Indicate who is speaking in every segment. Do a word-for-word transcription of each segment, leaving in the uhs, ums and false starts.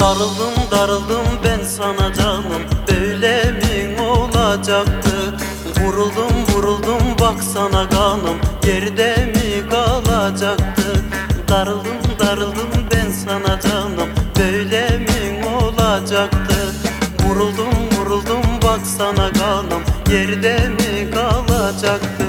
Speaker 1: Darıldım darıldım ben sana canım, böyle mi olacaktı? Vuruldum vuruldum baksana kanım, yerde mi kalacaktı? Darıldım darıldım ben sana canım, böyle mi olacaktı? Vuruldum vuruldum baksana kanım, yerde mi kalacaktı?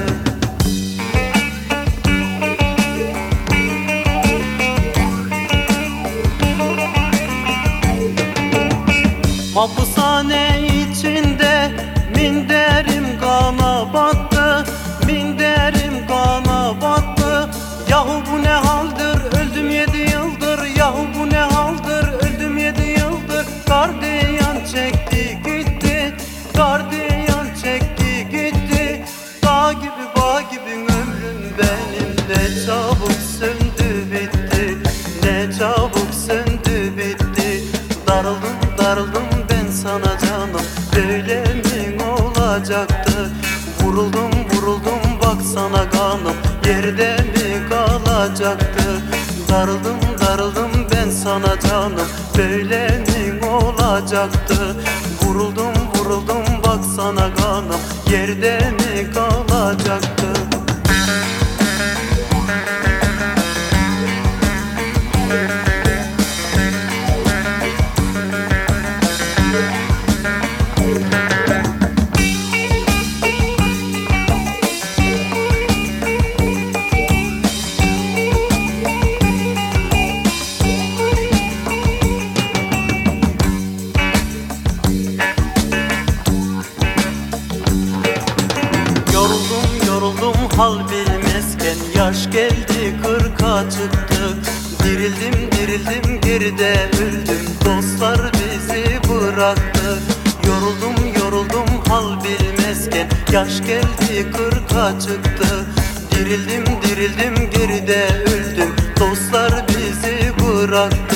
Speaker 1: Hapishane içinde minderim kana battı, minderim kana battı. Yahu bu ne haldır, öldüm yedi yıldır. Yahu bu ne haldır, öldüm yedi yıldır. Gardiyan çekti gitti, gardiyan çekti gitti. Dağ gibi bağ gibi ömrüm benim, ne çabuk söndü bitti, ne çabuk söndü bitti. Darıldım darıldım sana canım, böyle mi olacaktı? Vuruldum vuruldum baksana kanım, yerde mi kalacaktı? Darıldım darıldım ben sana canım, böyle mi olacaktı? Vuruldum vuruldum baksana kanım, yerde mi kalacaktı? Yoruldum yoruldum hal bilmezken, yaş geldi kırka çıktı. Dirildim dirildim geride öldüm, dostlar bizi bıraktı. Yoruldum yoruldum hal bilmezken, yaş geldi kırka çıktı. Dirildim dirildim geride öldüm, dostlar bizi bıraktı.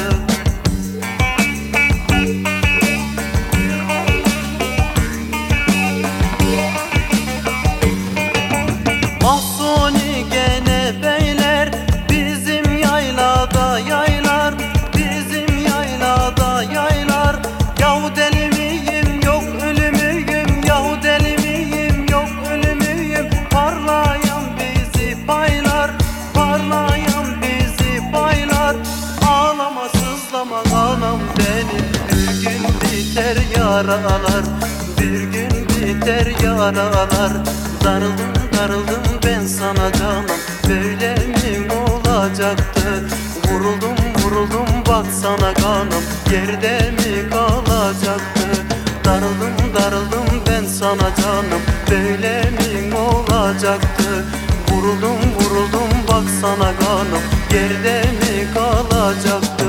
Speaker 1: Mahsuni gene beyler, bizim yaylada yaylar, bizim yaylada yaylar. Yahu deli miyim yok ölü müyüm, yahu deli miyim yok ölü müyüm. Parlayan bizi paylar, parlayan bizi paylar. Ağlama sızlama anam benim, bir gün biter yaralar, bir gün biter yaralar. Darıldım darıldım ben sana canım, böyle mi olacaktı? Vuruldum vuruldum baksana kanım, yerde mi kalacaktı? Darıldım darıldım ben sana canım, böyle mi olacaktı? Vuruldum vuruldum baksana kanım, yerde mi kalacaktı?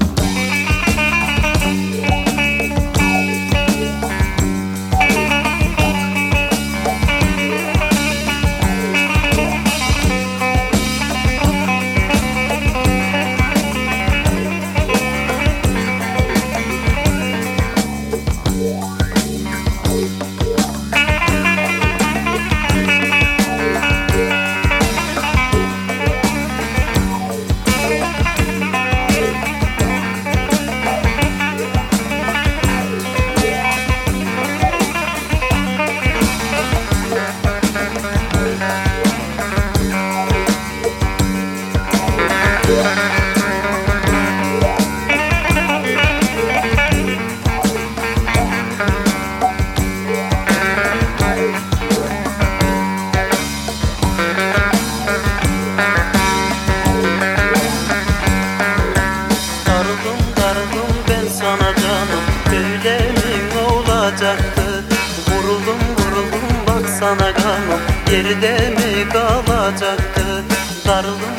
Speaker 1: Vuruldum vuruldum baksana kanım, yerde mi kalacaktı? Darıldım